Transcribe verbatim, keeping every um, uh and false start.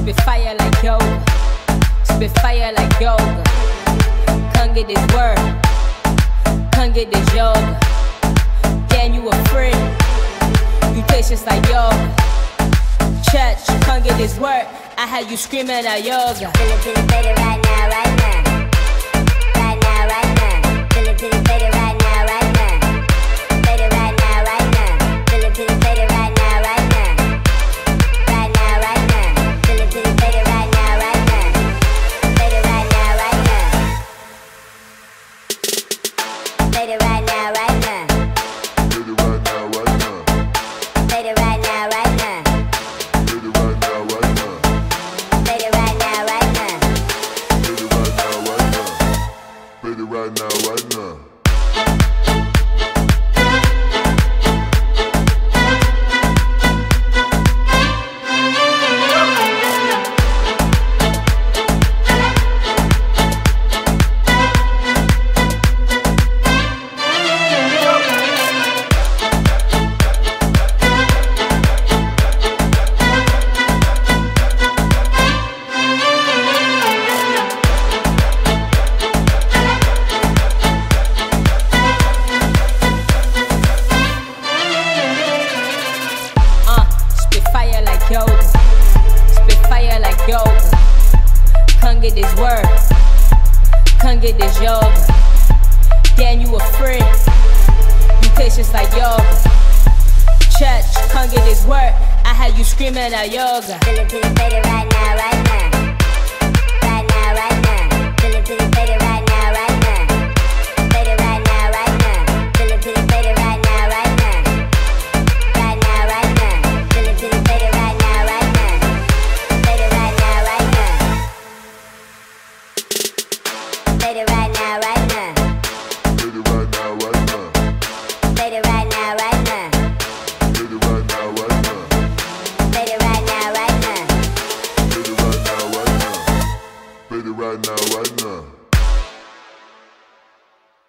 spit fire like yoga, spit fire like yoga. Come get this word, come get this yoga. Damn, you a freak, you taste just like yoga. Church, come get this word. I had you screaming at yoga. Feel it, feel it, feel it right now, right now. Right now, right now. Feel it, feel it, feel it right now, right now. Feel it right now, right now. Feel it, feel it, feel it right now, right now. Right now, right now. Feel it, feel it, feel it right now, right now. Feel it right now, right now. Feel it right now, right now. Feel it right now, right now. Feel it right now, right now. Feel it right now, right now. Fade it right now, right now. Feel it right now, right now. Feel it right now, right now. Yoga, spit fire like yoga. Come get this word, come get this yoga. Damn, you a freak, you taste just like yoga. Church, come get this word. I had you screaming at yoga. Feel it, feel it, fade it right now, right now.